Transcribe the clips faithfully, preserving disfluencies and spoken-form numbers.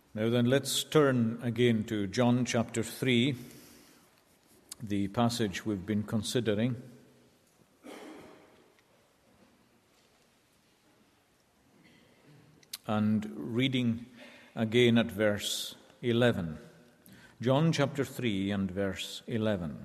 Now then, let's turn again to John chapter three, the passage we've been considering. And reading again at verse eleven. John chapter three and verse eleven.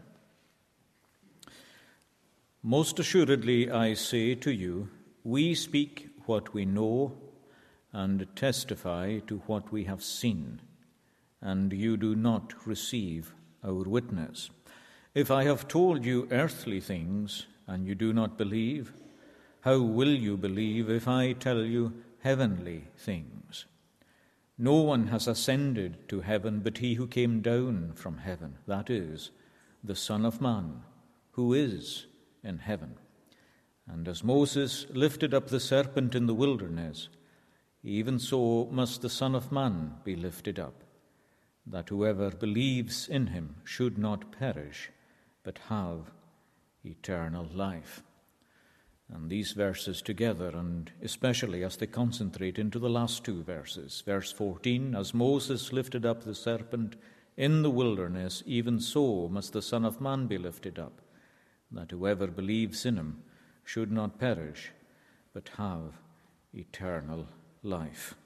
Most assuredly I say to you, we speak what we know and testify to what we have seen, and you do not receive our witness. If I have told you earthly things, and you do not believe, how will you believe if I tell you heavenly things? No one has ascended to heaven but he who came down from heaven, that is, the Son of Man, who is in heaven. And as Moses lifted up the serpent in the wilderness, even so must the Son of Man be lifted up, that whoever believes in him should not perish, but have eternal life. And these verses together, and especially as they concentrate into the last two verses. Verse fourteen, as Moses lifted up the serpent in the wilderness, even so must the Son of Man be lifted up, that whoever believes in him should not perish, but have eternal life.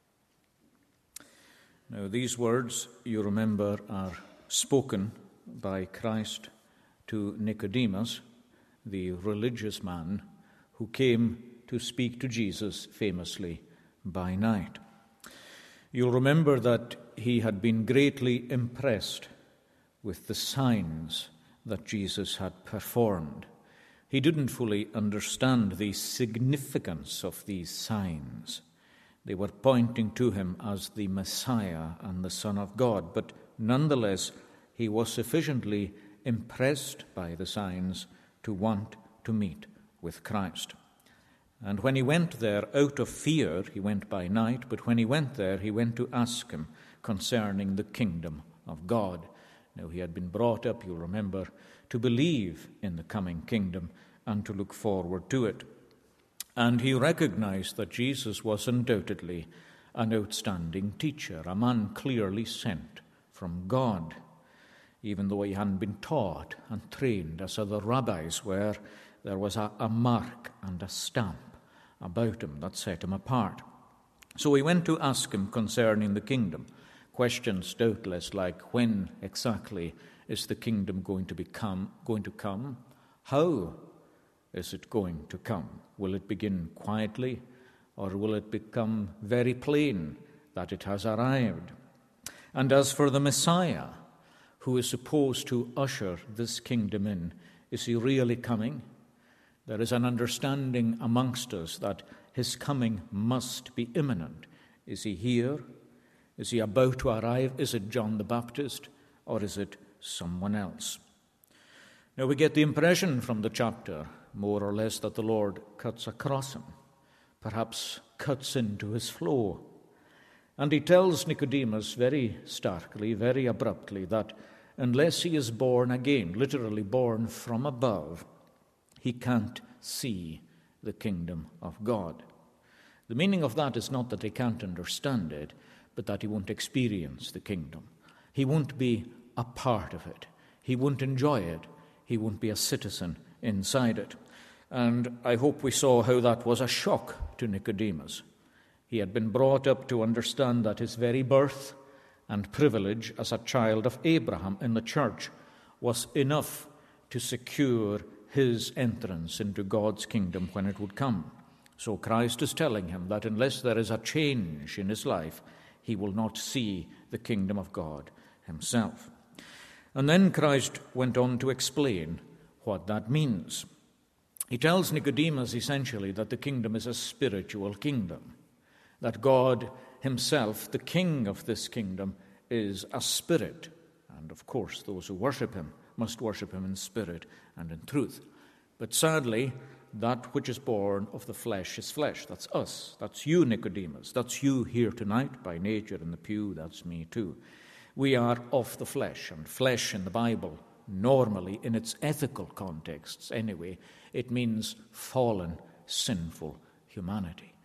Now, these words, you remember, are spoken by Christ to Nicodemus, the religious man who came to speak to Jesus famously by night. You'll remember that he had been greatly impressed with the signs that Jesus had performed. He didn't fully understand the significance of these signs. They were pointing to him as the Messiah and the Son of God, but nonetheless, he was sufficiently impressed by the signs to want to meet with Christ. And when he went there out of fear, he went by night, but when he went there, he went to ask him concerning the kingdom of God. Now, he had been brought up, you'll remember, to believe in the coming kingdom and to look forward to it. And he recognized that Jesus was undoubtedly an outstanding teacher, a man clearly sent from God, even though he hadn't been taught and trained as other rabbis were. There was a, a mark and a stamp about him that set him apart. So he went to ask him concerning the kingdom. Questions doubtless like, when exactly is the kingdom going to become going to come? How is it going to come? Will it begin quietly, or will it become very plain that it has arrived? And as for the Messiah, who is supposed to usher this kingdom in, is he really coming? There is an understanding amongst us that his coming must be imminent. Is he here? Is he about to arrive? Is it John the Baptist, or is it someone else? Now we get the impression from the chapter, more or less, that the Lord cuts across him, perhaps cuts into his flow. And he tells Nicodemus very starkly, very abruptly, that unless he is born again, literally born from above, he can't see the kingdom of God. The meaning of that is not that he can't understand it, but that he won't experience the kingdom. He won't be a part of it. He won't enjoy it. He won't be a citizen inside it. And I hope we saw how that was a shock to Nicodemus. He had been brought up to understand that his very birth and privilege as a child of Abraham in the church was enough to secure his entrance into God's kingdom when it would come. So Christ is telling him that unless there is a change in his life, he will not see the kingdom of God himself. And then Christ went on to explain what that means. He tells Nicodemus essentially that the kingdom is a spiritual kingdom, that God himself, the king of this kingdom, is a spirit. And of course, those who worship him must worship him in spirit and in truth. But sadly, that which is born of the flesh is flesh. That's us. That's you, Nicodemus. That's you here tonight by nature in the pew. That's me too. We are of the flesh, and flesh in the Bible, normally in its ethical contexts anyway, it means fallen, sinful humanity.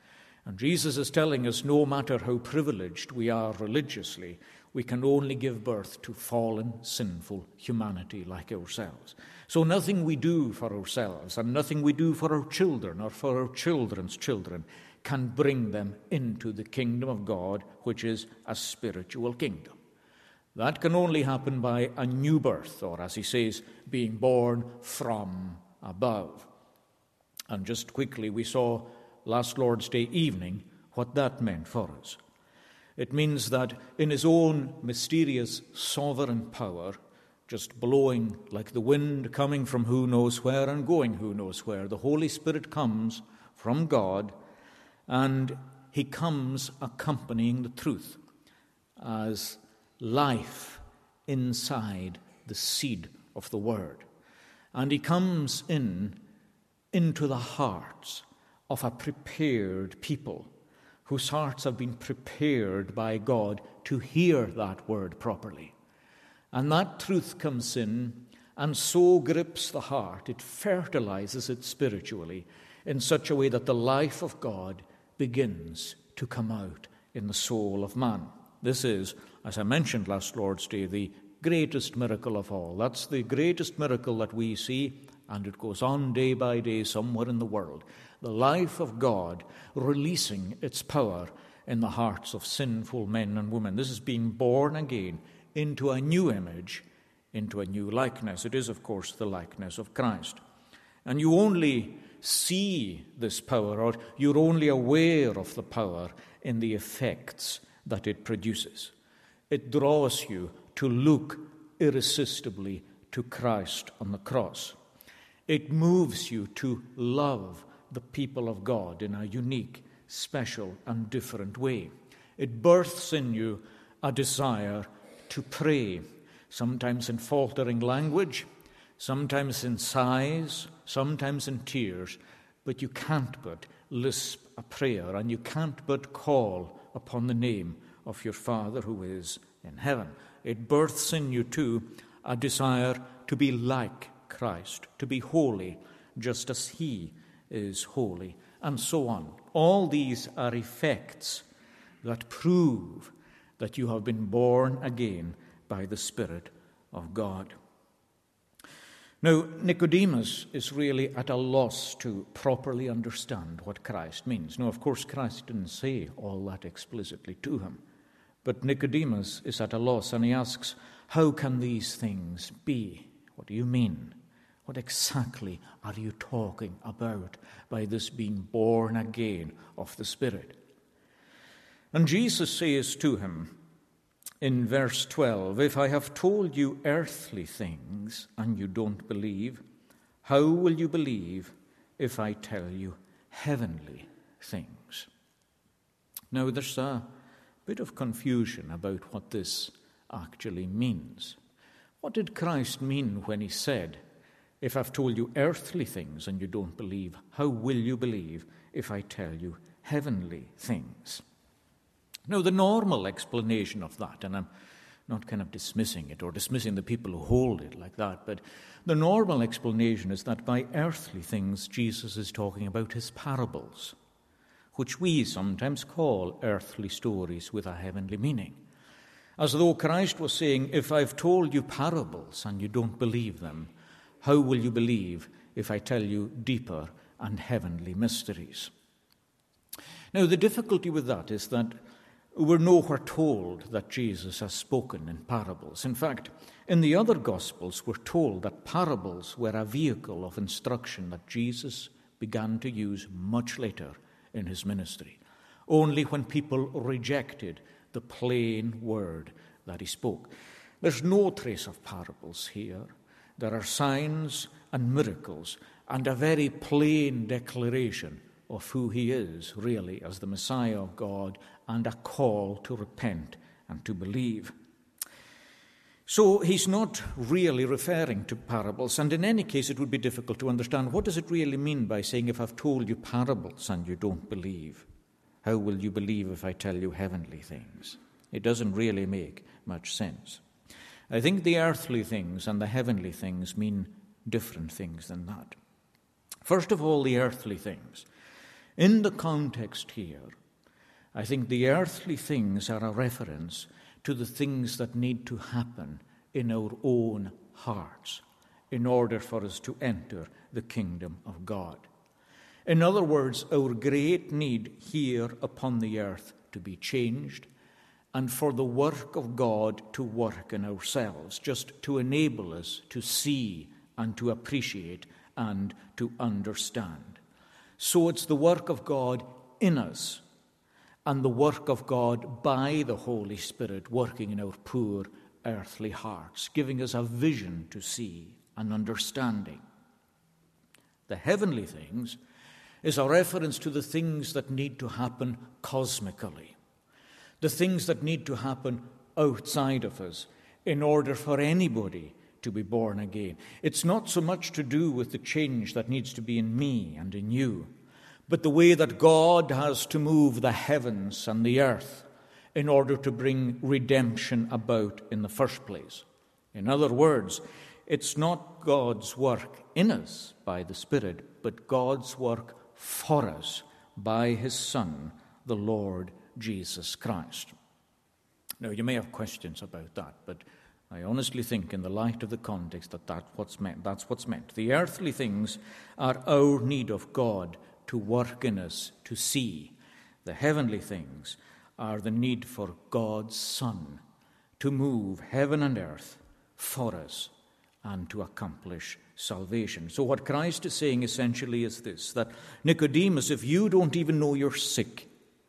And Jesus is telling us no matter how privileged we are religiously, we can only give birth to fallen, sinful humanity like ourselves. So nothing we do for ourselves and nothing we do for our children or for our children's children can bring them into the kingdom of God, which is a spiritual kingdom. That can only happen by a new birth, or as he says, being born from above. And just quickly, we saw last Lord's Day evening what that meant for us. It means that in his own mysterious sovereign power, just blowing like the wind coming from who knows where and going who knows where, the Holy Spirit comes from God, and he comes accompanying the truth as life inside the seed of the Word. And he comes in into the hearts of a prepared people whose hearts have been prepared by God to hear that word properly. And that truth comes in and so grips the heart, it fertilizes it spiritually in such a way that the life of God begins to come out in the soul of man. This is, as I mentioned last Lord's Day, the greatest miracle of all. That's the greatest miracle that we see, and it goes on day by day somewhere in the world. The life of God releasing its power in the hearts of sinful men and women. This is being born again into a new image, into a new likeness. It is, of course, the likeness of Christ. And you only see this power, or you're only aware of the power in the effects that it produces. It draws you to look irresistibly to Christ on the cross. It moves you to love the people of God in a unique, special, and different way. It births in you a desire to pray, sometimes in faltering language, sometimes in sighs, sometimes in tears, but you can't but lisp a prayer, and you can't but call upon the name of your Father who is in heaven. It births in you, too, a desire to be like Christ, to be holy, just as he is holy, and so on. All these are effects that prove that you have been born again by the Spirit of God. Now, Nicodemus is really at a loss to properly understand what Christ means. Now, of course, Christ didn't say all that explicitly to him, but Nicodemus is at a loss, and he asks, how can these things be? What do you mean? What exactly are you talking about by this being born again of the Spirit? And Jesus says to him in verse twelve, if I have told you earthly things and you don't believe, how will you believe if I tell you heavenly things? Now, there's a bit of confusion about what this actually means. What did Christ mean when he said, if I've told you earthly things and you don't believe, how will you believe if I tell you heavenly things? Now, the normal explanation of that, and I'm not kind of dismissing it or dismissing the people who hold it like that, but the normal explanation is that by earthly things, Jesus is talking about his parables, which we sometimes call earthly stories with a heavenly meaning. As though Christ was saying, if I've told you parables and you don't believe them, how will you believe if I tell you deeper and heavenly mysteries? Now, the difficulty with that is that we're nowhere told that Jesus has spoken in parables. In fact, in the other Gospels, we're told that parables were a vehicle of instruction that Jesus began to use much later in his ministry, only when people rejected the plain word that he spoke. There's no trace of parables here. There are signs and miracles and a very plain declaration of who he is really as the Messiah of God, and a call to repent and to believe. So he's not really referring to parables, and in any case it would be difficult to understand what does it really mean by saying, if I've told you parables and you don't believe, how will you believe if I tell you heavenly things? It doesn't really make much sense. I think the earthly things and the heavenly things mean different things than that. First of all, the earthly things. In the context here, I think the earthly things are a reference to the things that need to happen in our own hearts in order for us to enter the kingdom of God. In other words, our great need here upon the earth to be changed and for the work of God to work in ourselves, just to enable us to see and to appreciate and to understand. So it's the work of God in us and the work of God by the Holy Spirit working in our poor earthly hearts, giving us a vision to see and understanding. The heavenly things is a reference to the things that need to happen cosmically, the things that need to happen outside of us in order for anybody to be born again. It's not so much to do with the change that needs to be in me and in you, but the way that God has to move the heavens and the earth in order to bring redemption about in the first place. In other words, it's not God's work in us by the Spirit, but God's work for us by His Son, the Lord Jesus Christ. Now, you may have questions about that, but I honestly think in the light of the context that that's what's meant. That's what's meant. The earthly things are our need of God to work in us, to see. The heavenly things are the need for God's Son to move heaven and earth for us and to accomplish salvation. So what Christ is saying essentially is this, that Nicodemus, if you don't even know you're sick,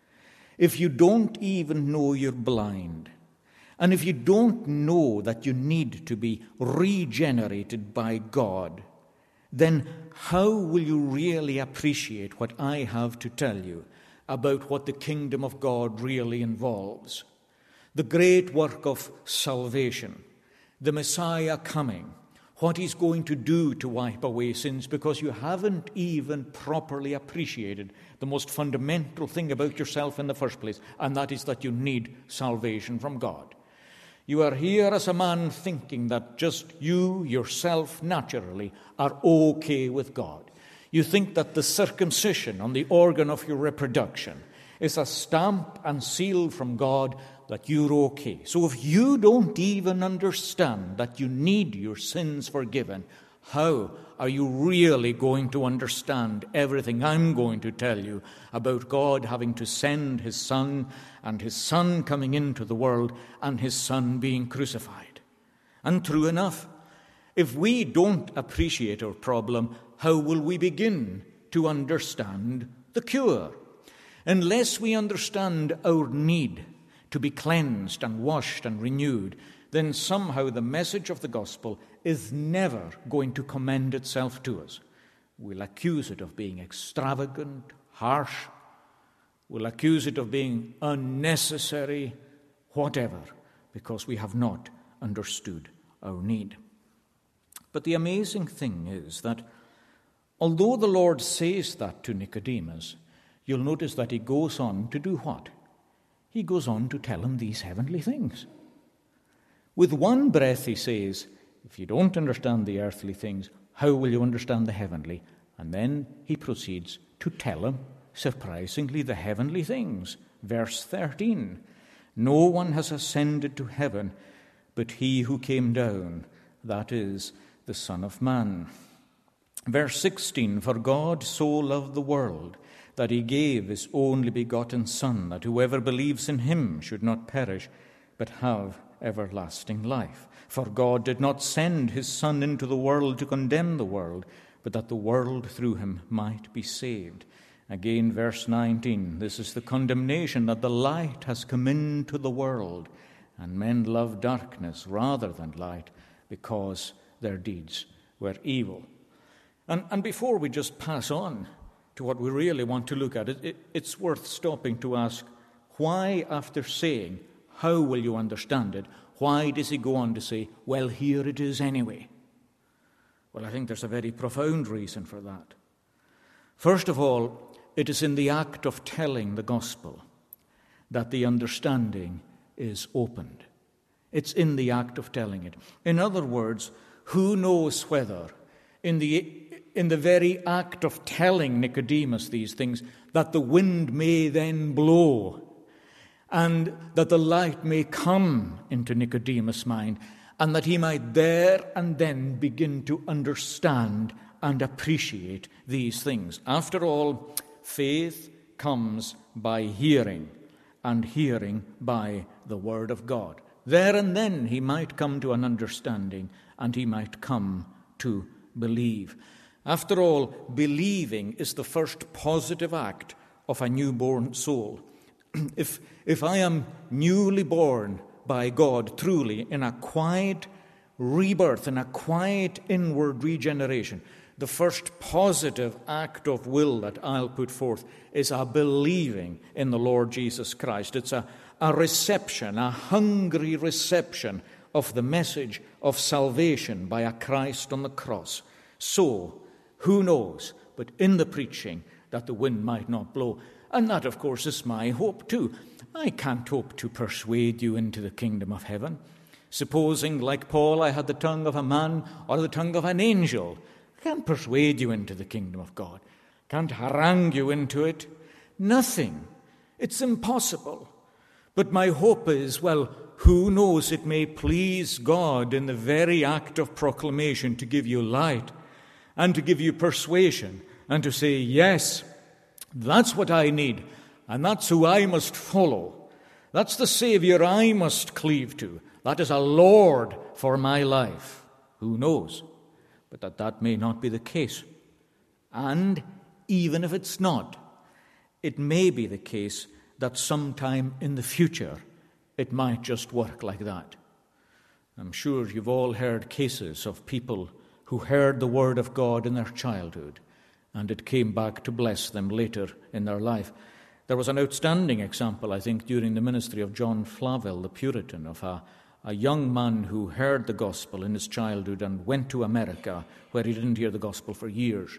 if you don't even know you're blind, and if you don't know that you need to be regenerated by God, then how will you really appreciate what I have to tell you about what the kingdom of God really involves? The great work of salvation, the Messiah coming, what He's going to do to wipe away sins, because you haven't even properly appreciated the most fundamental thing about yourself in the first place, and that is that you need salvation from God. You are here as a man thinking that just you, yourself, naturally, are okay with God. You think that the circumcision on the organ of your reproduction is a stamp and seal from God that you're okay. So if you don't even understand that you need your sins forgiven, how are you really going to understand everything I'm going to tell you about God having to send His Son and His Son coming into the world and His Son being crucified? And true enough, if we don't appreciate our problem, how will we begin to understand the cure? Unless we understand our need to be cleansed and washed and renewed, then somehow the message of the gospel is never going to commend itself to us. We'll accuse it of being extravagant, harsh. We'll accuse it of being unnecessary, whatever, because we have not understood our need. But the amazing thing is that although the Lord says that to Nicodemus, you'll notice that He goes on to do what? He goes on to tell him these heavenly things. With one breath He says, if you don't understand the earthly things, how will you understand the heavenly? And then He proceeds to tell him, surprisingly, the heavenly things. Verse thirteen, no one has ascended to heaven but He who came down, that is, the Son of Man. Verse sixteen, for God so loved the world that He gave His only begotten Son, that whoever believes in Him should not perish, but have everlasting life. For God did not send His Son into the world to condemn the world, but that the world through Him might be saved. Again, verse nineteen, this is the condemnation, that the light has come into the world, and men love darkness rather than light, because their deeds were evil. And, and before we just pass on to what we really want to look at, it, it, it's worth stopping to ask, why, after saying, how will you understand it, why does He go on to say, well, here it is anyway? Well, I think there's a very profound reason for that. First of all, it is in the act of telling the gospel that the understanding is opened. It's in the act of telling it. In other words, who knows whether in the in the very act of telling Nicodemus these things, that the wind may then blow, and that the light may come into Nicodemus' mind, and that he might there and then begin to understand and appreciate these things. After all, faith comes by hearing, and hearing by the Word of God. There and then he might come to an understanding, and he might come to believe. After all, believing is the first positive act of a newborn soul. If, if I am newly born by God truly in a quiet rebirth, in a quiet inward regeneration, the first positive act of will that I'll put forth is a believing in the Lord Jesus Christ. It's a, a reception, a hungry reception of the message of salvation by a Christ on the cross. So, who knows, but in the preaching that the wind might not blow. And that, of course, is my hope too. I can't hope to persuade you into the kingdom of heaven. Supposing, like Paul, I had the tongue of a man or the tongue of an angel, I can't persuade you into the kingdom of God. Can't harangue you into it. Nothing. It's impossible. But my hope is, well, who knows, it may please God in the very act of proclamation to give you light and to give you persuasion and to say, yes, that's what I need, and that's who I must follow. That's the Savior I must cleave to. That is a Lord for my life. Who knows? But that that may not be the case. And even if it's not, it may be the case that sometime in the future it might just work like that. I'm sure you've all heard cases of people who heard the word of God in their childhood, and it came back to bless them later in their life. There was an outstanding example, I think, during the ministry of John Flavel, the Puritan, of a, a young man who heard the gospel in his childhood and went to America, where he didn't hear the gospel for years.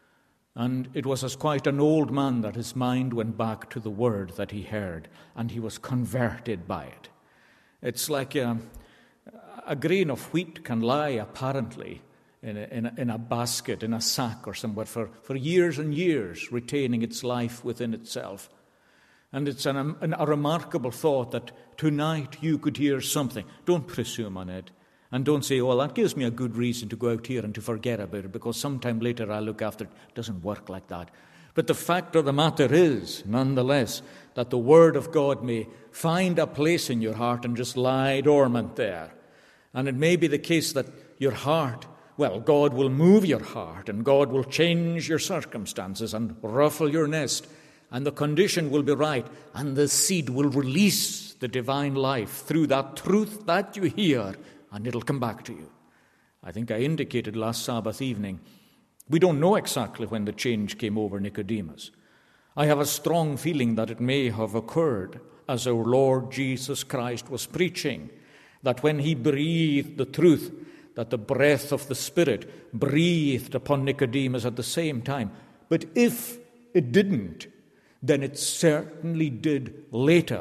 And it was as quite an old man that his mind went back to the word that he heard, and he was converted by it. It's like a, a grain of wheat can lie, apparently, in a, in, a, in a basket, in a sack or somewhere for, for years and years, retaining its life within itself. And it's an, an, a remarkable thought that tonight you could hear something. Don't presume on it. And don't say, well, that gives me a good reason to go out here and to forget about it, because sometime later I'll look after it. It doesn't work like that. But the fact of the matter is, nonetheless, that the Word of God may find a place in your heart and just lie dormant there. And it may be the case that your heart, well, God will move your heart, and God will change your circumstances and ruffle your nest, and the condition will be right, and the seed will release the divine life through that truth that you hear, and it'll come back to you. I think I indicated last Sabbath evening, we don't know exactly when the change came over Nicodemus. I have a strong feeling that it may have occurred as our Lord Jesus Christ was preaching, that when he breathed the truth, that the breath of the Spirit breathed upon Nicodemus at the same time. But if it didn't, then it certainly did later.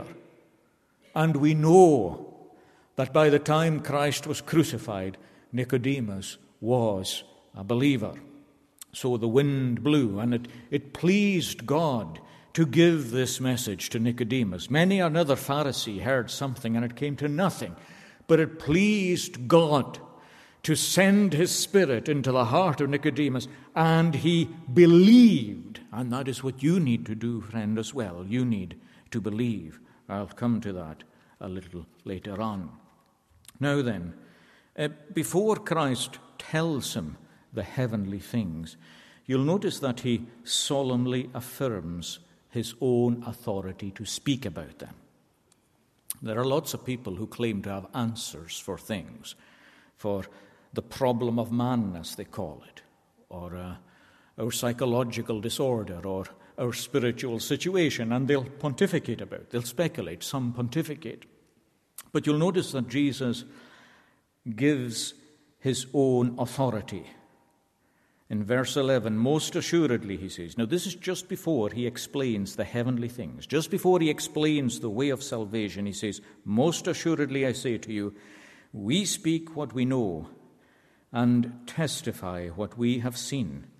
And we know that by the time Christ was crucified, Nicodemus was a believer. So the wind blew, and it, it pleased God to give this message to Nicodemus. Many another Pharisee heard something, and it came to nothing. But it pleased God to send his Spirit into the heart of Nicodemus, and he believed. And that is what you need to do, friend, as well. You need to believe. I'll come to that a little later on. Now then, uh, before Christ tells him the heavenly things, you'll notice that he solemnly affirms his own authority to speak about them. There are lots of people who claim to have answers for things, for the problem of man, as they call it, or uh, our psychological disorder, or our spiritual situation, and they'll pontificate about it. They'll speculate, some pontificate. But you'll notice that Jesus gives his own authority. In verse eleven, most assuredly, he says. Now, this is just before he explains the heavenly things. Just before he explains the way of salvation, he says, most assuredly, I say to you, we speak what we know and testify what we have seen,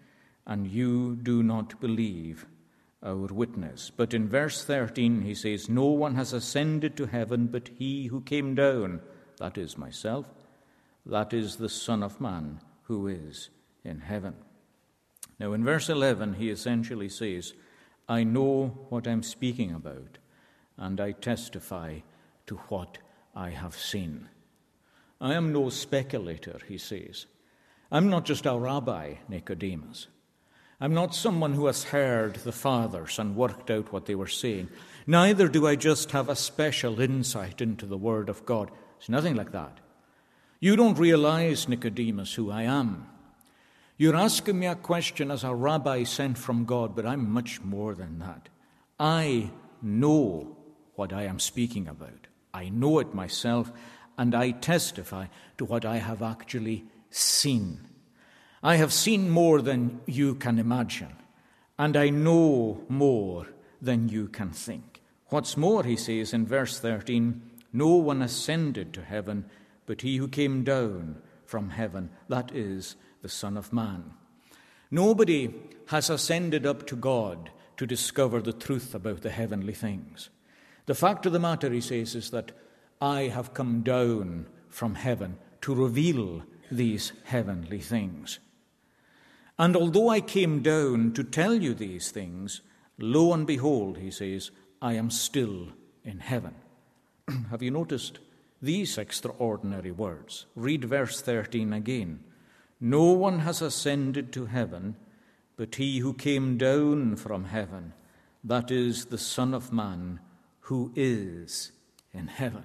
and you do not believe our witness. But in verse thirteen he says, no one has ascended to heaven but he who came down, that is myself, that is the Son of Man who is in heaven. Now in verse eleven he essentially says, I know what I'm speaking about, and I testify to what I have seen. I am no speculator, he says. I'm not just a rabbi, Nicodemus. I'm not someone who has heard the fathers and worked out what they were saying. Neither do I just have a special insight into the Word of God. It's nothing like that. You don't realize, Nicodemus, who I am. You're asking me a question as a rabbi sent from God, but I'm much more than that. I know what I am speaking about. I know it myself, and I testify to what I have actually seen. I have seen more than you can imagine, and I know more than you can think. What's more, he says in verse thirteen, no one ascended to heaven, but he who came down from heaven, that is the Son of Man. Nobody has ascended up to God to discover the truth about the heavenly things. The fact of the matter, he says, is that I have come down from heaven to reveal these heavenly things. And although I came down to tell you these things, lo and behold, he says, I am still in heaven. Have you noticed these extraordinary words? Read verse thirteen again. No one has ascended to heaven, but he who came down from heaven, that is the Son of Man who is in heaven.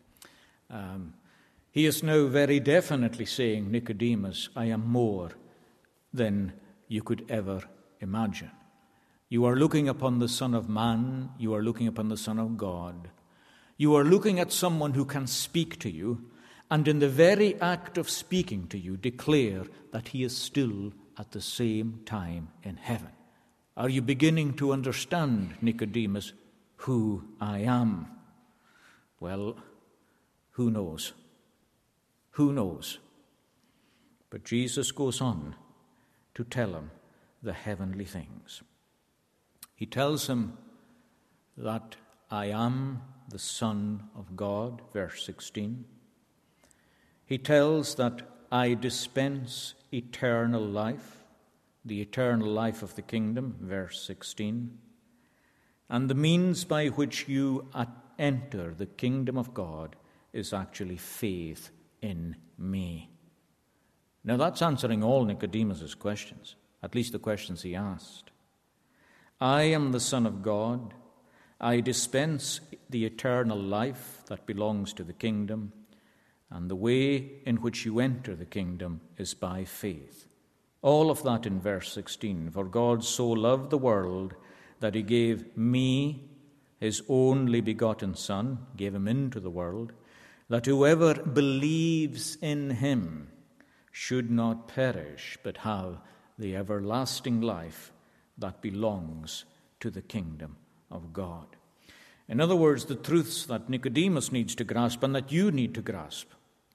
Um, he is now very definitely saying, Nicodemus, I am more than you could ever imagine. You are looking upon the Son of Man, you are looking upon the Son of God. You are looking at someone who can speak to you, and in the very act of speaking to you, declare that he is still at the same time in heaven. Are you beginning to understand, Nicodemus, who I am? Well, who knows? Who knows? But Jesus goes on to tell him the heavenly things. He tells him that I am the Son of God, verse sixteen. He tells that I dispense eternal life, the eternal life of the kingdom, verse sixteen. And the means by which you enter the kingdom of God is actually faith in me. Now that's answering all Nicodemus' questions, at least the questions he asked. I am the Son of God. I dispense the eternal life that belongs to the kingdom, and the way in which you enter the kingdom is by faith. All of that in verse sixteen. For God so loved the world that he gave me, his only begotten Son, gave him into the world, that whoever believes in him should not perish, but have the everlasting life that belongs to the kingdom of God. In other words, the truths that Nicodemus needs to grasp and that you need to grasp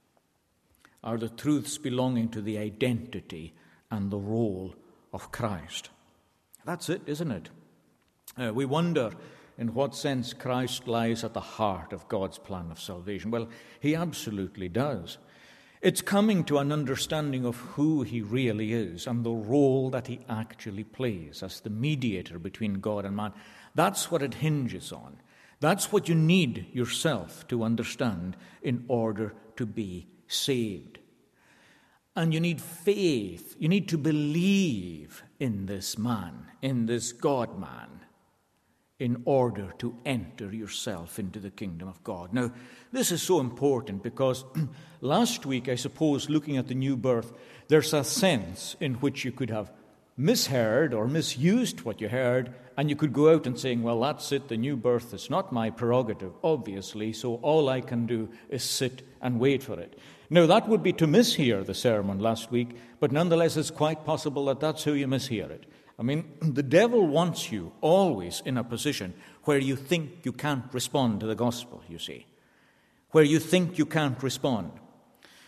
are the truths belonging to the identity and the role of Christ. That's it, isn't it? Uh, we wonder in what sense Christ lies at the heart of God's plan of salvation. Well, he absolutely does. It's coming to an understanding of who he really is and the role that he actually plays as the mediator between God and man. That's what it hinges on. That's what you need yourself to understand in order to be saved. And you need faith. You need to believe in this man, in this God-man, in order to enter yourself into the kingdom of God. Now, this is so important because last week, I suppose, looking at the new birth, there's a sense in which you could have misheard or misused what you heard, and you could go out and saying, well, that's it, the new birth is not my prerogative, obviously, so all I can do is sit and wait for it. Now, that would be to mishear the sermon last week, but nonetheless, it's quite possible that that's how you mishear it. I mean, the devil wants you always in a position where you think you can't respond to the gospel, you see, where you think you can't respond.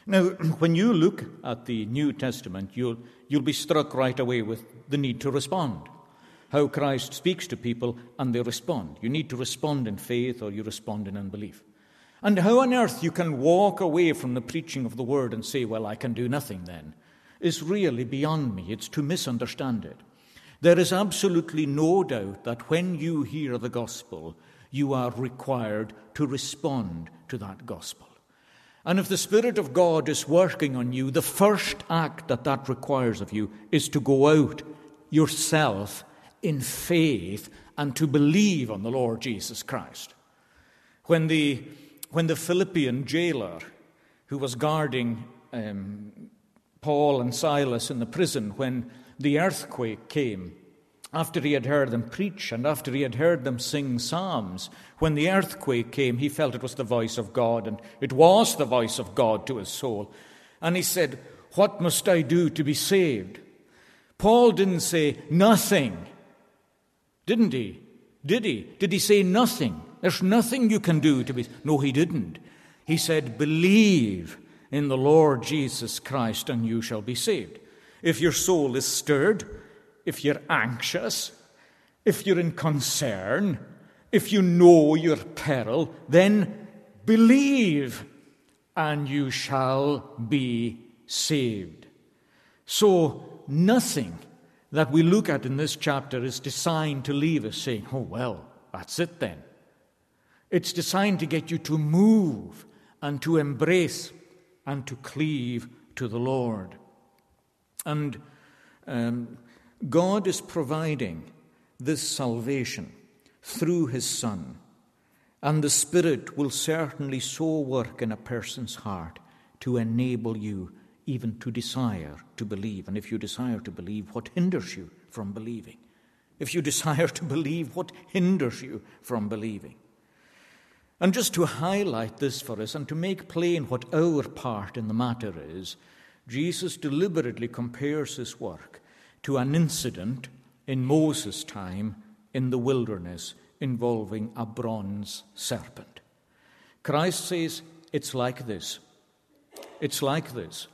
Now, when you look at the New Testament, you'll, you'll be struck right away with the need to respond. How Christ speaks to people and they respond. You need to respond in faith or you respond in unbelief. And how on earth you can walk away from the preaching of the word and say, well, I can do nothing then, is really beyond me. It's to misunderstand it. There is absolutely no doubt that when you hear the gospel, you are required to respond to that gospel. And if the Spirit of God is working on you, the first act that that requires of you is to go out yourself in faith and to believe on the Lord Jesus Christ. When the, when the Philippian jailer who was guarding um, Paul and Silas in the prison, when the earthquake came, after he had heard them preach and after he had heard them sing psalms, when the earthquake came, he felt it was the voice of God, and it was the voice of God to his soul. And he said, what must I do to be saved? Paul didn't say nothing, didn't he? Did he? Did he say nothing? There's nothing you can do to be... No, he didn't. He said, believe in the Lord Jesus Christ and you shall be saved. If your soul is stirred, if you're anxious, if you're in concern, if you know your peril, then believe and you shall be saved. So nothing that we look at in this chapter is designed to leave us saying, oh, well, that's it then. It's designed to get you to move and to embrace and to cleave to the Lord. And um, God is providing this salvation through his Son. And the Spirit will certainly so work in a person's heart to enable you even to desire to believe. And if you desire to believe, what hinders you from believing? If you desire to believe, what hinders you from believing? And just to highlight this for us and to make plain what our part in the matter is, Jesus deliberately compares his work to an incident in Moses' time in the wilderness involving a bronze serpent. Christ says, it's like this. It's like this.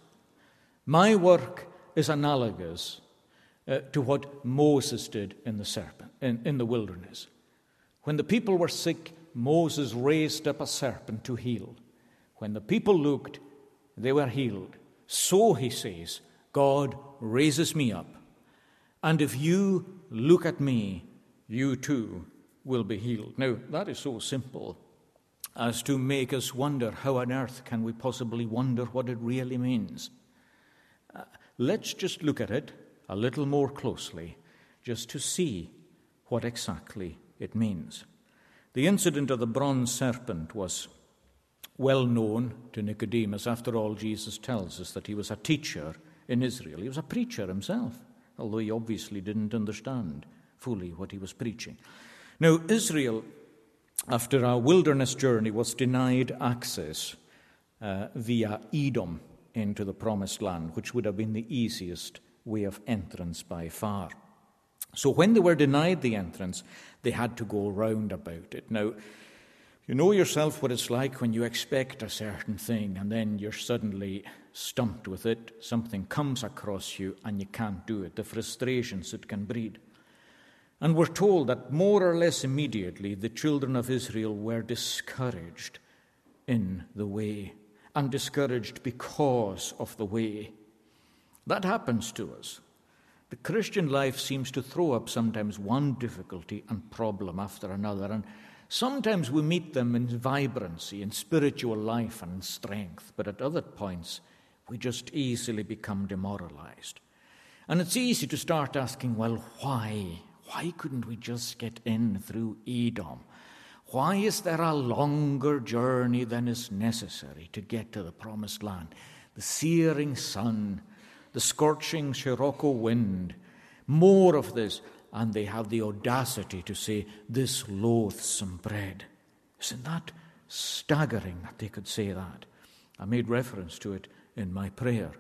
My work is analogous uh, to what Moses did in the serpent in, in the wilderness. When the people were sick, Moses raised up a serpent to heal. When the people looked, they were healed. So, he says, God raises me up. And if you look at me, you too will be healed. Now, that is so simple as to make us wonder, how on earth can we possibly wonder what it really means? Uh, let's just look at it a little more closely, just to see what exactly it means. The incident of the bronze serpent was well known to Nicodemus. After all, Jesus tells us that he was a teacher in Israel. He was a preacher himself, although he obviously didn't understand fully what he was preaching. Now, Israel, after a wilderness journey, was denied access uh, via Edom into the Promised Land, which would have been the easiest way of entrance by far. So when they were denied the entrance, they had to go round about it. Now, you know yourself what it's like when you expect a certain thing and then you're suddenly stumped with it. Something comes across you and you can't do it. The frustrations it can breed. And we're told that more or less immediately the children of Israel were discouraged in the way, and discouraged because of the way. That happens to us. The Christian life seems to throw up sometimes one difficulty and problem after another, and sometimes we meet them in vibrancy, in spiritual life and strength, but at other points we just easily become demoralized. And it's easy to start asking, well, why? Why couldn't we just get in through Edom? Why is there a longer journey than is necessary to get to the Promised Land? The searing sun, the scorching Scirocco wind, more of this, and they have the audacity to say, this loathsome bread. Isn't that staggering that they could say that? I made reference to it in my prayer.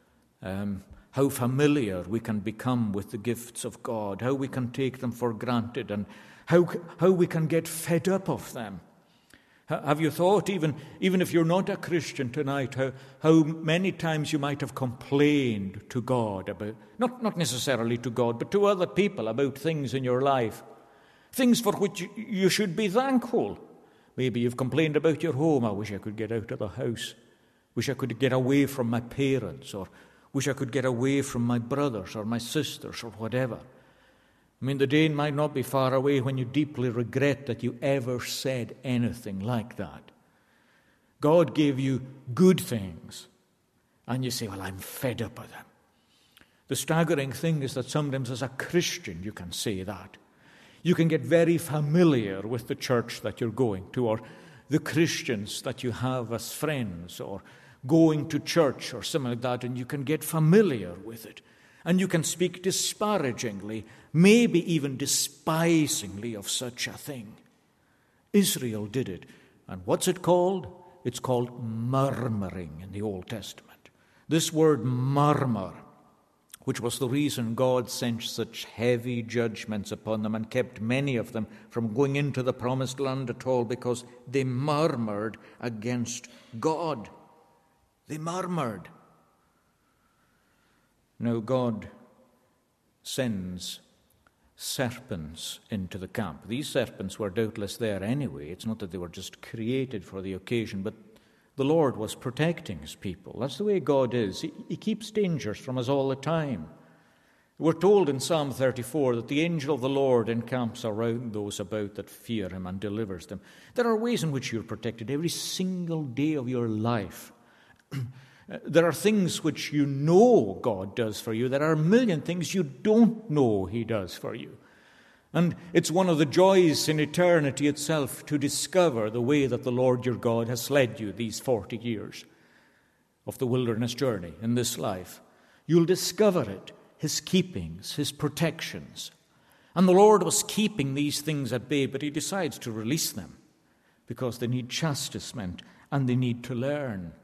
Um, how familiar we can become with the gifts of God, how we can take them for granted, and how, how we can get fed up of them. Have you thought, even, even if you're not a Christian tonight, how, how many times you might have complained to God about, not, not necessarily to God, but to other people about things in your life, things for which you, you should be thankful. Maybe you've complained about your home. I wish I could get out of the house. Wish I could get away from my parents, or wish I could get away from my brothers or my sisters or whatever. I mean, the day might not be far away when you deeply regret that you ever said anything like that. God gave you good things, and you say, well, I'm fed up with them. The staggering thing is that sometimes as a Christian you can say that. You can get very familiar with the church that you're going to, or the Christians that you have as friends, or going to church or something like that, and you can get familiar with it. And you can speak disparagingly, maybe even despisingly of such a thing. Israel did it. And what's it called? It's called murmuring in the Old Testament. This word murmur, which was the reason God sent such heavy judgments upon them and kept many of them from going into the promised land at all, because they murmured against God. They murmured. Now God sends serpents into the camp. These serpents were doubtless there anyway. It's not that they were just created for the occasion, but the Lord was protecting his people. That's the way God is. He, he keeps dangers from us all the time. We're told in Psalm thirty-four that the angel of the Lord encamps around those about that fear him and delivers them. There are ways in which you're protected every single day of your life. There are things which you know God does for you. There are a million things you don't know he does for you. And it's one of the joys in eternity itself to discover the way that the Lord your God has led you these forty years of the wilderness journey in this life. You'll discover it, his keepings, his protections. And the Lord was keeping these things at bay, but he decides to release them because they need chastisement and they need to learn.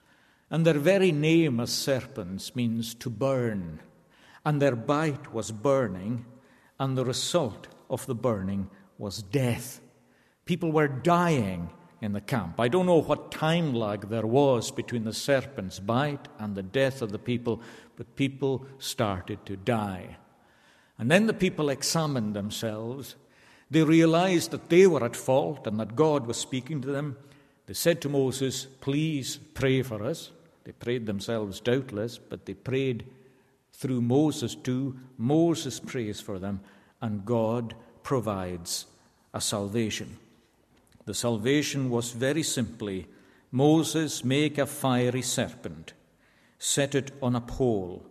And their very name as serpents means to burn. And their bite was burning, and the result of the burning was death. People were dying in the camp. I don't know what time lag there was between the serpent's bite and the death of the people, but people started to die. And then the people examined themselves. They realized that they were at fault and that God was speaking to them. They said to Moses, please pray for us. They prayed themselves, doubtless, but they prayed through Moses too. Moses prays for them, and God provides a salvation. The salvation was very simply, Moses, make a fiery serpent, set it on a pole,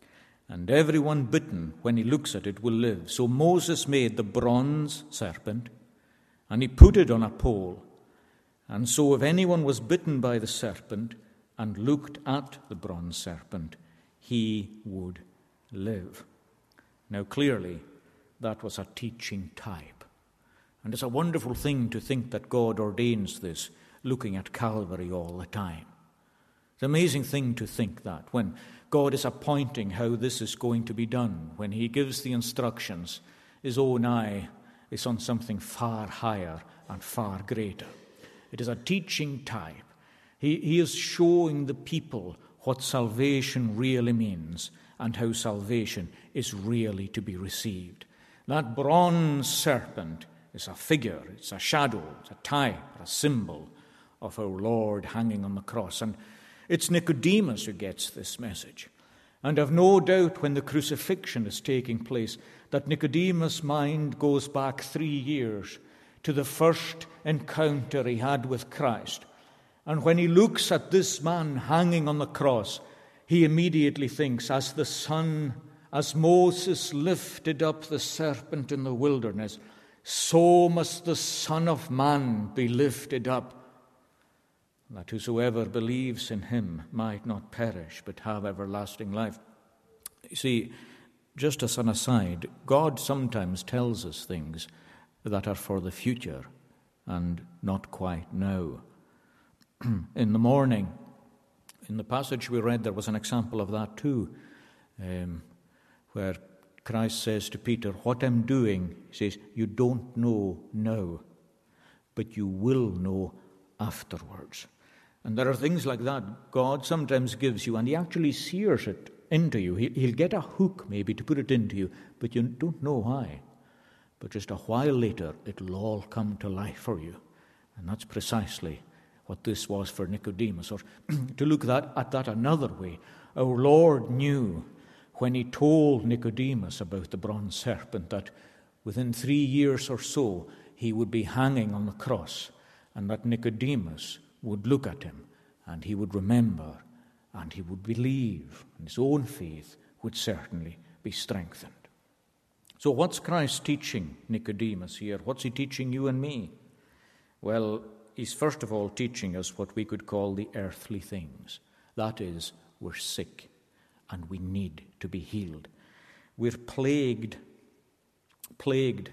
and everyone bitten, when he looks at it, will live. So Moses made the bronze serpent, and he put it on a pole. And so if anyone was bitten by the serpent and looked at the bronze serpent, he would live. Now clearly, that was a teaching type. And it's a wonderful thing to think that God ordains this, looking at Calvary all the time. It's an amazing thing to think that, when God is appointing how this is going to be done, when he gives the instructions, his own eye is on something far higher and far greater. It is a teaching type. He, he is showing the people what salvation really means and how salvation is really to be received. That bronze serpent is a figure, it's a shadow, it's a type, a symbol of our Lord hanging on the cross. And it's Nicodemus who gets this message. And I've no doubt when the crucifixion is taking place that Nicodemus' mind goes back three years to the first encounter he had with Christ. And when he looks at this man hanging on the cross, he immediately thinks, as the Son, as Moses lifted up the serpent in the wilderness, so must the Son of Man be lifted up, that whosoever believes in him might not perish, but have everlasting life. You see, just as an aside, God sometimes tells us things that are for the future and not quite now. In the morning, in the passage we read, there was an example of that too, um, where Christ says to Peter, what I'm doing, he says, you don't know now, but you will know afterwards. And there are things like that God sometimes gives you, and he actually sears it into you. He'll get a hook maybe to put it into you, but you don't know why. But just a while later, it'll all come to life for you. And that's precisely what this was for Nicodemus. Or to look that, at that another way, our Lord knew when he told Nicodemus about the bronze serpent that within three years or so he would be hanging on the cross, and that Nicodemus would look at him and he would remember and he would believe, and his own faith would certainly be strengthened. So what's Christ teaching Nicodemus here? What's he teaching you and me? Well, he's first of all teaching us what we could call the earthly things. That is, we're sick and we need to be healed. We're plagued, plagued.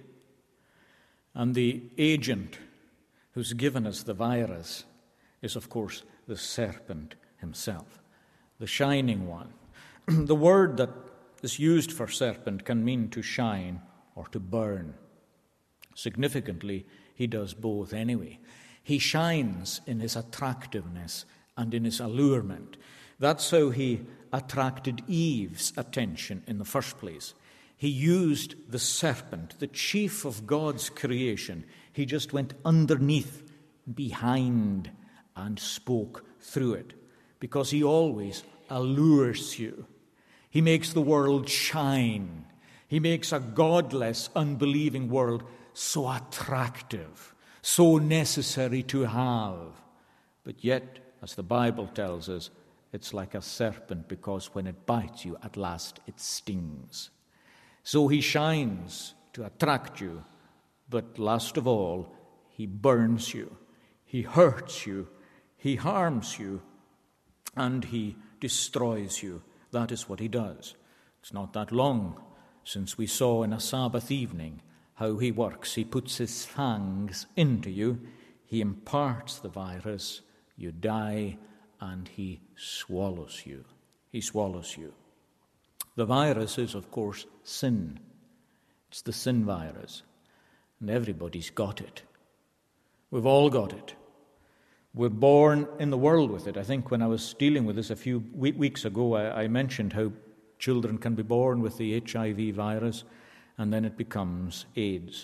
And the agent who's given us the virus is, of course, the serpent himself, the shining one. The word that is used for serpent can mean to shine or to burn. Significantly, he does both anyway. He shines in his attractiveness and in his allurement. That's how he attracted Eve's attention in the first place. He used the serpent, the chief of God's creation. He just went underneath, behind, and spoke through it, because he always allures you. He makes the world shine. He makes a godless, unbelieving world so attractive, so necessary to have. But yet, as the Bible tells us, it's like a serpent, because when it bites you, at last it stings. So he shines to attract you, but last of all, he burns you, he hurts you, he harms you, and he destroys you. That is what he does. It's not that long since we saw in a Sabbath evening how he works. He puts his fangs into you, he imparts the virus, you die, and he swallows you. He swallows you. The virus is, of course, sin. It's the sin virus. And everybody's got it. We've all got it. We're born in the world with it. I think when I was dealing with this a few weeks ago, I, I mentioned how children can be born with the H I V virus, and then it becomes AIDS.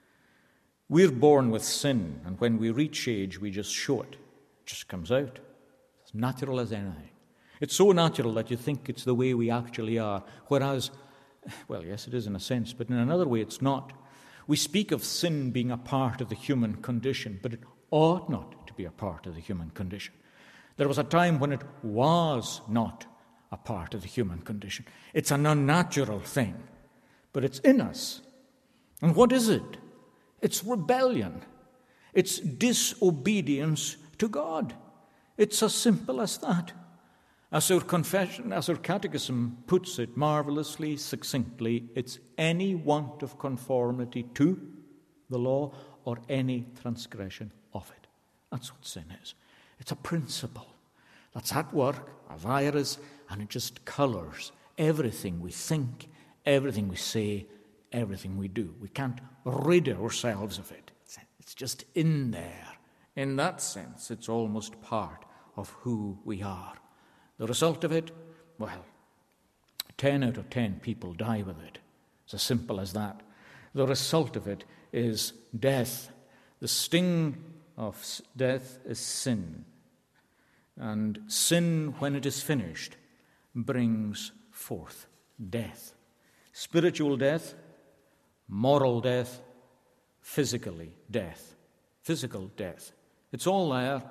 We're born with sin, and when we reach age, we just show it. It just comes out. It's natural as anything. It's so natural that you think it's the way we actually are, whereas, well, yes, it is in a sense, but in another way it's not. We speak of sin being a part of the human condition, but it ought not to be a part of the human condition. There was a time when it was not a part of the human condition. It's an unnatural thing, but it's in us. And what is it? It's rebellion. It's disobedience to God. It's as simple as that. As our confession, as our catechism puts it marvelously, succinctly, it's any want of conformity to the law or any transgression of it. That's what sin is. It's a principle that's at work, a virus, and it just colours everything we think, everything we say, everything we do. We can't rid ourselves of it. It's just in there. In that sense, it's almost part of who we are. The result of it, well, ten out of ten people die with it. It's as simple as that. The result of it is death. The sting of death is sin. And sin, when it is finished, brings forth death. Spiritual death, moral death, physically death. Physical death. It's all there.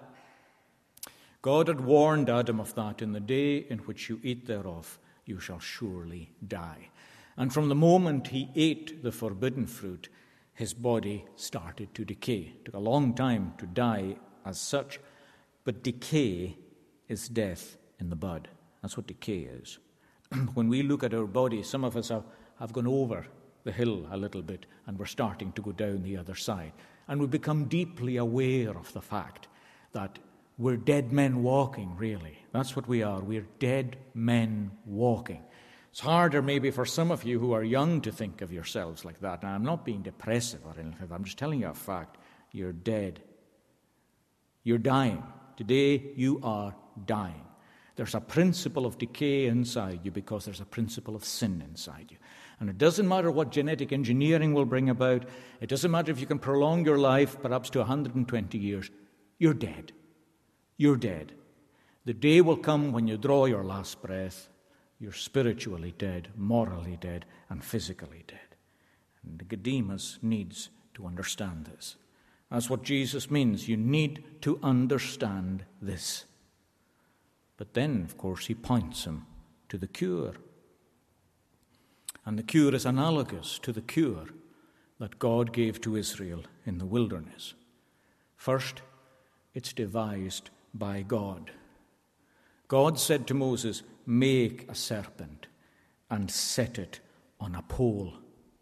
God had warned Adam of that. In the day in which you eat thereof, you shall surely die. And from the moment he ate the forbidden fruit, his body started to decay. It took a long time to die as such, but decay is death in the bud. That's what decay is. When we look at our body, some of us have, have gone over the hill a little bit, and we're starting to go down the other side. And we become deeply aware of the fact that we're dead men walking, really. That's what we are. We're dead men walking. It's harder maybe for some of you who are young to think of yourselves like that. Now, I'm not being depressive or anything. I'm just telling you a fact. You're dead. You're dying. Today you are dying. There's a principle of decay inside you because there's a principle of sin inside you. And it doesn't matter what genetic engineering will bring about. It doesn't matter if you can prolong your life perhaps to one hundred twenty years. You're dead. You're dead. The day will come when you draw your last breath. You're spiritually dead, morally dead, and physically dead. And Nicodemus needs to understand this. That's what Jesus means. You need to understand this. But then, of course, he points him to the cure. And the cure is analogous to the cure that God gave to Israel in the wilderness. First, it's devised by God. God said to Moses, "Make a serpent and set it on a pole."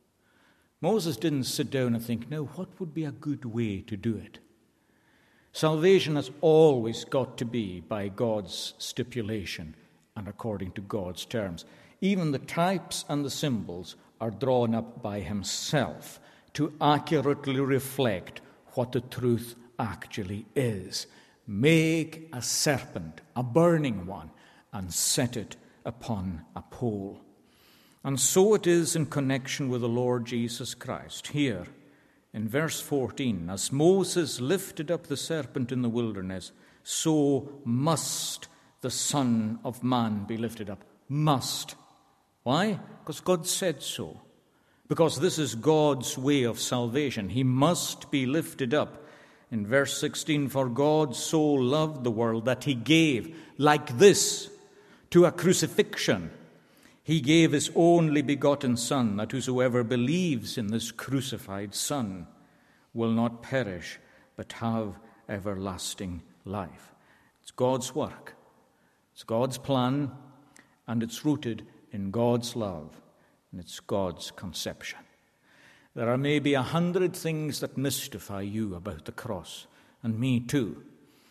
Moses didn't sit down and think, now, what would be a good way to do it? Salvation has always got to be by God's stipulation and according to God's terms. Even the types and the symbols are drawn up by himself to accurately reflect what the truth actually is. Make a serpent, a burning one, and set it upon a pole. And so it is in connection with the Lord Jesus Christ. Here, in verse fourteen, as Moses lifted up the serpent in the wilderness, so must the Son of Man be lifted up. Must. Why? Because God said so. Because this is God's way of salvation. He must be lifted up. In verse sixteen, for God so loved the world that he gave, like this, to a crucifixion. He gave his only begotten Son, that whosoever believes in this crucified Son will not perish, but have everlasting life. It's God's work. It's God's plan, and it's rooted in God's love, and it's God's conception. There are maybe a hundred things that mystify you about the cross, and me too.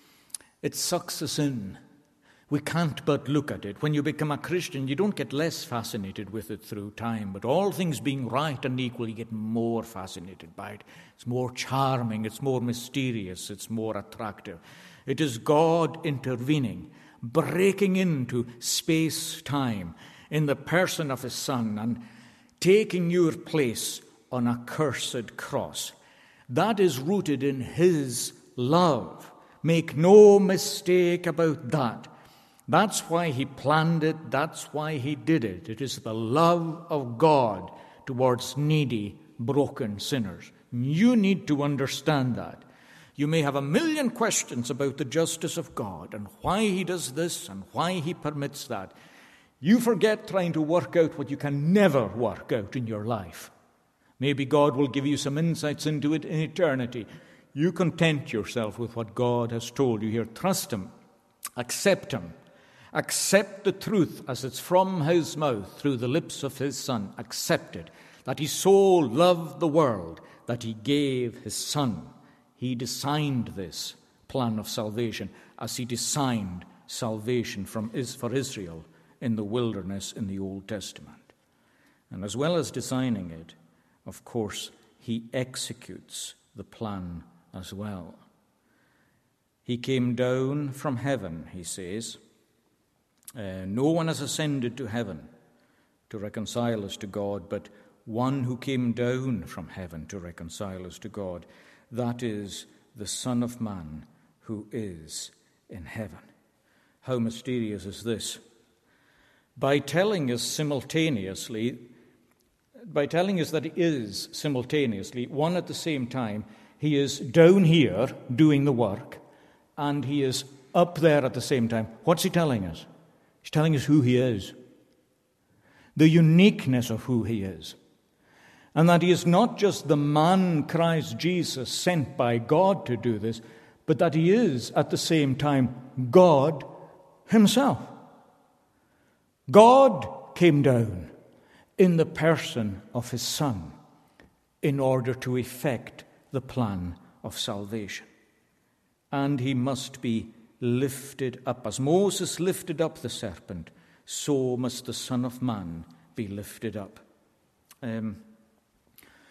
It sucks us in. We can't but look at it. When you become a Christian, you don't get less fascinated with it through time, but all things being right and equal, you get more fascinated by it. It's more charming, it's more mysterious, it's more attractive. It is God intervening, breaking into space-time in the person of his Son and taking your place on a cursed cross. That is rooted in his love. Make no mistake about that. That's why he planned it. That's why he did it. It is the love of God towards needy, broken sinners. You need to understand that. You may have a million questions about the justice of God and why he does this and why he permits that. You forget trying to work out what you can never work out in your life. Maybe God will give you some insights into it in eternity. You content yourself with what God has told you here. Trust him. Accept him. Accept the truth as it's from his mouth through the lips of his Son. Accept it. That he so loved the world that he gave his Son. He designed this plan of salvation as he designed salvation from for Israel in the wilderness in the Old Testament. And as well as designing it, of course, he executes the plan as well. He came down from heaven, he says. Uh, no one has ascended to heaven to reconcile us to God, but one who came down from heaven to reconcile us to God. That is the Son of Man who is in heaven. How mysterious is this? By telling us simultaneously, by telling us that he is simultaneously, one at the same time, he is down here doing the work, and he is up there at the same time. What's he telling us? He's telling us who he is, the uniqueness of who he is, and that he is not just the man Christ Jesus sent by God to do this, but that he is at the same time God himself. God came down in the person of his Son in order to effect the plan of salvation. And he must be lifted up. As Moses lifted up the serpent, so must the Son of Man be lifted up. Um,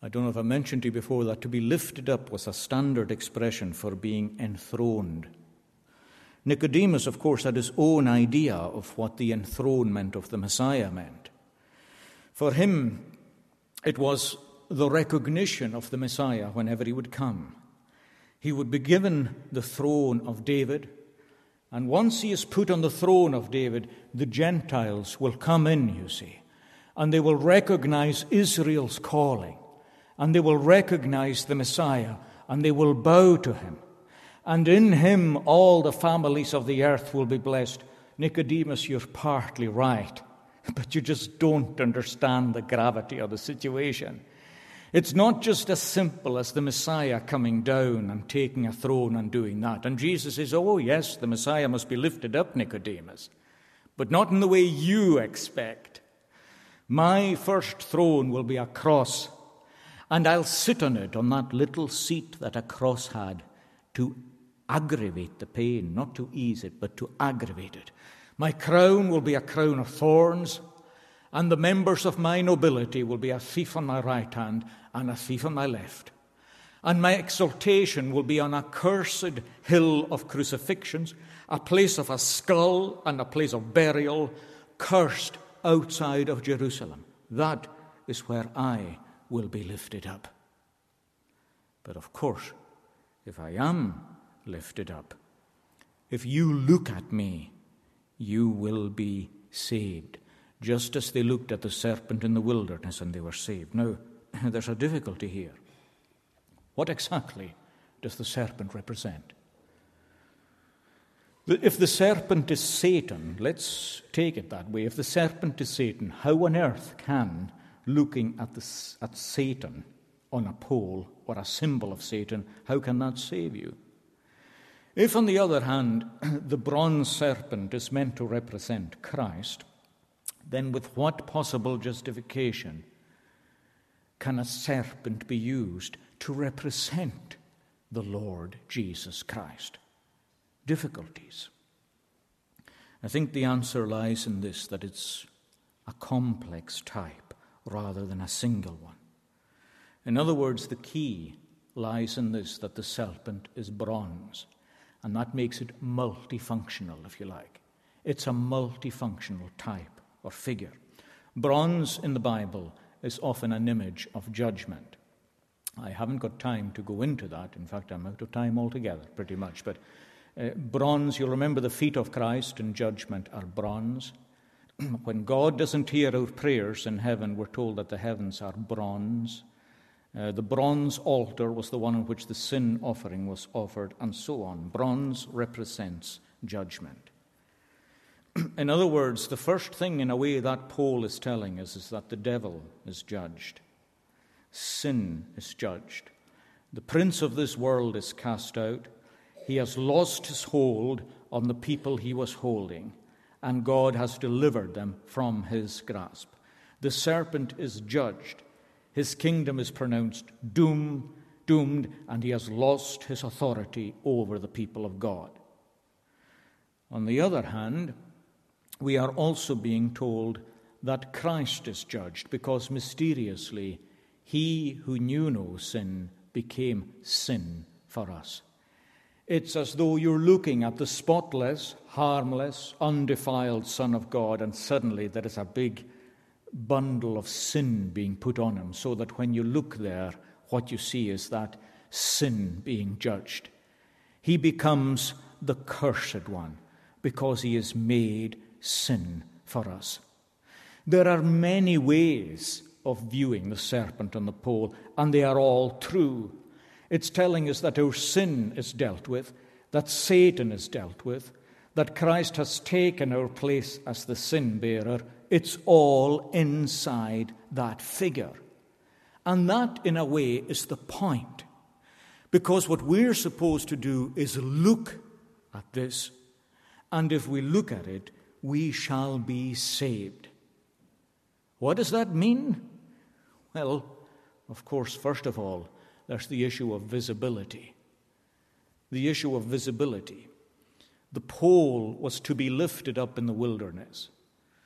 I don't know if I mentioned to you before that to be lifted up was a standard expression for being enthroned. Nicodemus, of course, had his own idea of what the enthronement of the Messiah meant. For him, it was the recognition of the Messiah whenever he would come. He would be given the throne of David, and once he is put on the throne of David, the Gentiles will come in, you see, and they will recognize Israel's calling, and they will recognize the Messiah, and they will bow to him. And in him all the families of the earth will be blessed. Nicodemus, you're partly right, but you just don't understand the gravity of the situation. It's not just as simple as the Messiah coming down and taking a throne and doing that. And Jesus says, oh yes, the Messiah must be lifted up, Nicodemus, but not in the way you expect. My first throne will be a cross, and I'll sit on it, on that little seat that a cross had, to aggravate the pain, not to ease it, but to aggravate it. My crown will be a crown of thorns, and the members of my nobility will be a thief on my right hand and a thief on my left. And my exaltation will be on a cursed hill of crucifixions, a place of a skull and a place of burial, cursed outside of Jerusalem. That is where I will be lifted up. But of course, if I am lifted up, if you look at me, you will be saved, just as they looked at the serpent in the wilderness and they were saved. Now, there's a difficulty here. What exactly does the serpent represent? If the serpent is Satan, let's take it that way. If the serpent is Satan, how on earth can looking at, the, at Satan on a pole or a symbol of Satan, how can that save you? If, on the other hand, the bronze serpent is meant to represent Christ, then with what possible justification can a serpent be used to represent the Lord Jesus Christ? Difficulties. I think the answer lies in this, that it's a complex type rather than a single one. In other words, the key lies in this, that the serpent is bronze, and that makes it multifunctional, if you like. It's a multifunctional type or figure. Bronze in the Bible is often an image of judgment. I haven't got time to go into that. In fact, I'm out of time altogether, pretty much. But uh, bronze, you'll remember the feet of Christ in judgment are bronze. When God doesn't hear our prayers in heaven, we're told that the heavens are bronze. Uh, the bronze altar was the one on which the sin offering was offered, and so on. Bronze represents judgment. In other words, the first thing, in a way, that pole is telling us is that the devil is judged. Sin is judged. The prince of this world is cast out. He has lost his hold on the people he was holding, and God has delivered them from his grasp. The serpent is judged. His kingdom is pronounced doom, doomed, and he has lost his authority over the people of God. On the other hand, we are also being told that Christ is judged, because mysteriously he who knew no sin became sin for us. It's as though you're looking at the spotless, harmless, undefiled Son of God, and suddenly there is a big bundle of sin being put on him, so that when you look there, what you see is that sin being judged. He becomes the cursed one because he is made sin for us. There are many ways of viewing the serpent on the pole, and they are all true. It's telling us that our sin is dealt with, that Satan is dealt with, that Christ has taken our place as the sin bearer. It's all inside that figure. And that, in a way, is the point. Because what we're supposed to do is look at this, and if we look at it, we shall be saved. What does that mean? Well, of course, first of all, there's the issue of visibility. The issue of visibility. The pole was to be lifted up in the wilderness.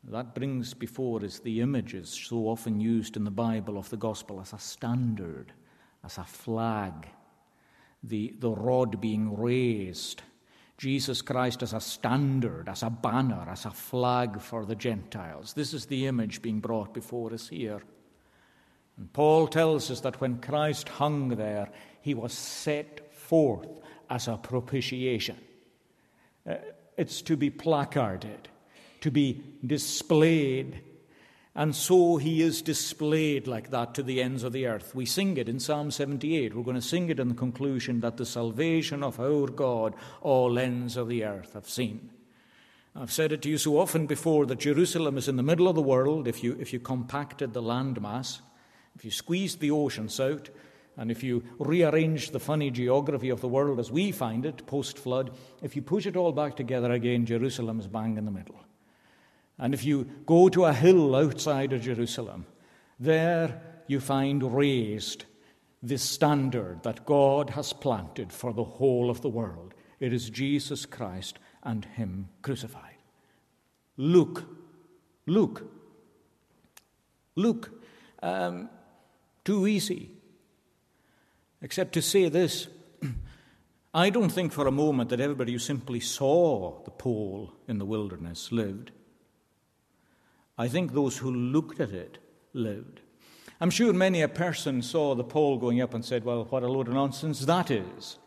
That brings before us the images so often used in the Bible of the gospel as a standard, as a flag, the, the rod being raised. Jesus Christ as a standard, as a banner, as a flag for the Gentiles. This is the image being brought before us here. And Paul tells us that when Christ hung there, he was set forth as a propitiation. Uh, it's to be placarded, to be displayed. And so he is displayed like that to the ends of the earth. We sing it in Psalm seventy-eight. We're going to sing it in the conclusion that the salvation of our God all ends of the earth have seen. I've said it to you so often before that Jerusalem is in the middle of the world. If you, if you compacted the landmass, if you squeezed the oceans out, and if you rearrange the funny geography of the world as we find it post-flood, if you push it all back together again, Jerusalem is bang in the middle. And if you go to a hill outside of Jerusalem, there you find raised this standard that God has planted for the whole of the world. It is Jesus Christ and him crucified. Look, look, look. Um, too easy. Except to say this, I don't think for a moment that everybody who simply saw the pole in the wilderness lived. I think those who looked at it lived. I'm sure many a person saw the pole going up and said, well, what a load of nonsense that is.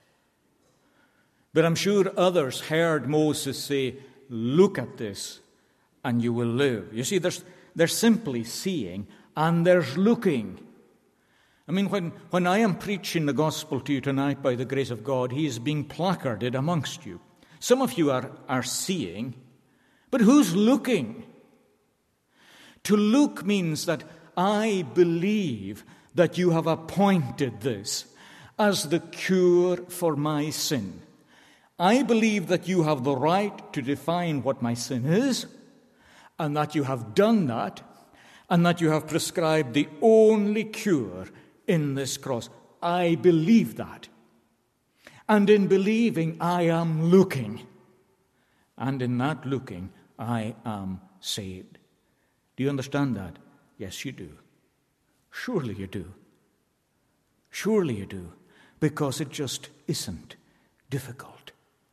But I'm sure others heard Moses say, look at this and you will live. You see, there's, there's simply seeing and there's looking. I mean, when, when I am preaching the gospel to you tonight by the grace of God, he is being placarded amongst you. Some of you are, are seeing, but who's looking? To look means that I believe that you have appointed this as the cure for my sin. I believe that you have the right to define what my sin is, and that you have done that, and that you have prescribed the only cure in this cross. I believe that. And in believing, I am looking. And in that looking, I am saved. Do you understand that? Yes, you do. Surely you do. Surely you do. Because it just isn't difficult.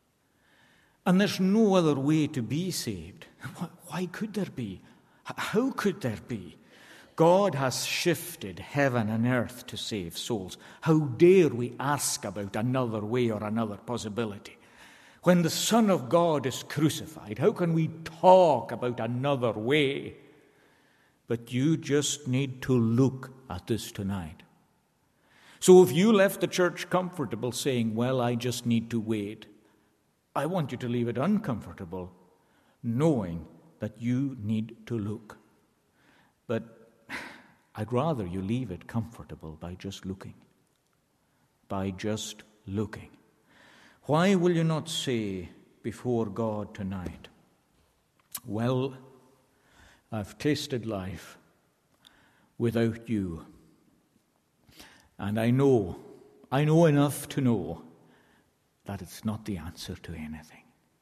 And there's no other way to be saved. Why could there be? How could there be? God has shifted heaven and earth to save souls. How dare we ask about another way or another possibility? When the Son of God is crucified, how can we talk about another way? But you just need to look at this tonight. So if you left the church comfortable saying, well, I just need to wait, I want you to leave it uncomfortable, knowing that you need to look. But I'd rather you leave it comfortable by just looking. By just looking. Why will you not say before God tonight, well, I've tasted life without you. And I know, I know enough to know that it's not the answer to anything.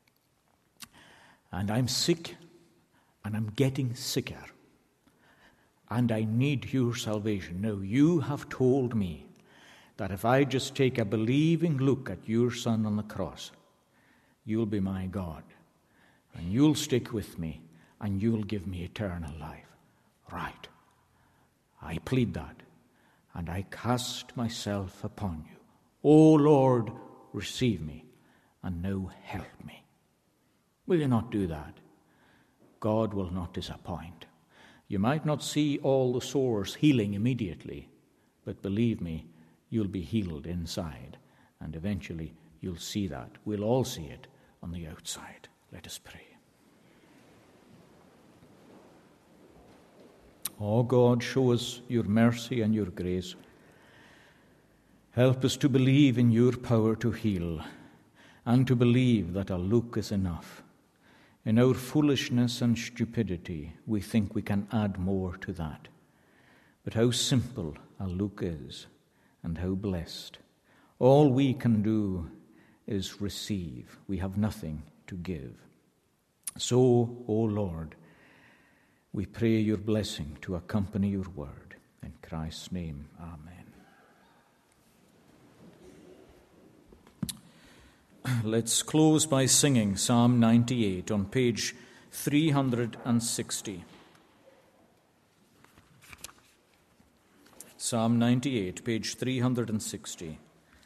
And I'm sick, and I'm getting sicker. And I need your salvation. Now, you have told me that if I just take a believing look at your Son on the cross, you'll be my God, and you'll stick with me, and you'll give me eternal life. Right. I plead that, and I cast myself upon you. O Lord, receive me, and now help me. Will you not do that? God will not disappoint. You might not see all the sores healing immediately, but believe me, you'll be healed inside, and eventually you'll see that. We'll all see it on the outside. Let us pray. Oh God, show us your mercy and your grace. Help us to believe in your power to heal, and to believe that a look is enough. In our foolishness and stupidity, we think we can add more to that. But how simple a look is, and how blessed. All we can do is receive. We have nothing to give. So, O Lord, We pray your blessing to accompany your word. In Christ's name, amen. Let's close by singing Psalm ninety-eight on page three hundred sixty. Psalm ninety-eight, page three hundred sixty.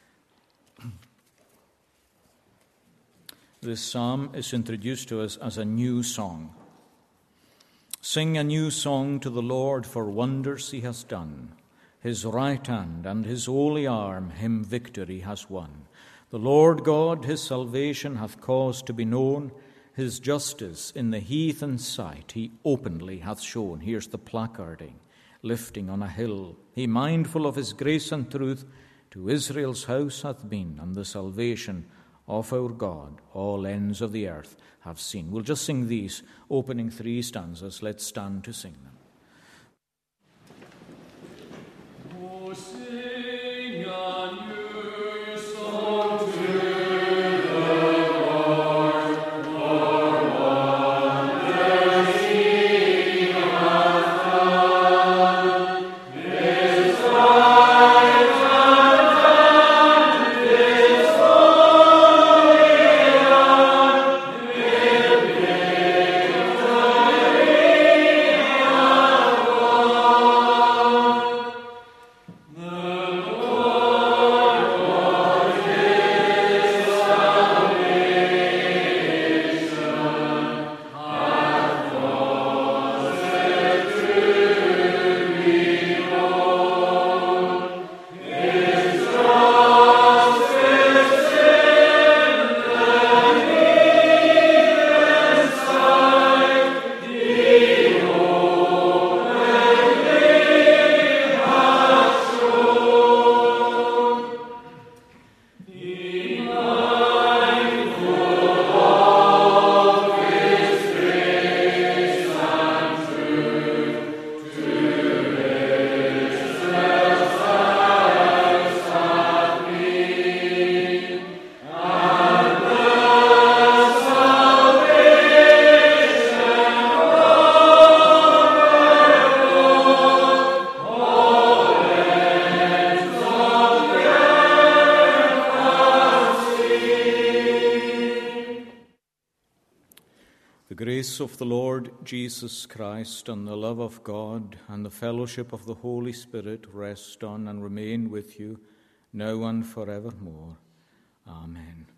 This psalm is introduced to us as a new song. Sing a new song to the Lord, for wonders he has done. His right hand and his holy arm him victory has won. The Lord God his salvation hath caused to be known. His justice in the heathen sight he openly hath shown. Here's the placarding, lifting on a hill. He mindful of his grace and truth to Israel's house hath been, and the salvation of our God all ends of the earth have seen. We'll just sing these opening three stanzas. Let's stand to sing them. Oh, sing a new song to the Lord, for wonders he hath done. His right hand and his holy arm him victory hath won. The Lord God his salvation hath caused it to be known. His justice in the heathen sight he openly hath shown. Be mindful of his grace and truth to Israel's house hath been, and the salvation of our God all ends of the earth hath seen. The grace of the Lord Jesus Christ and the love of God and the fellowship of the Holy Spirit rest on and remain with you now and forevermore. Amen.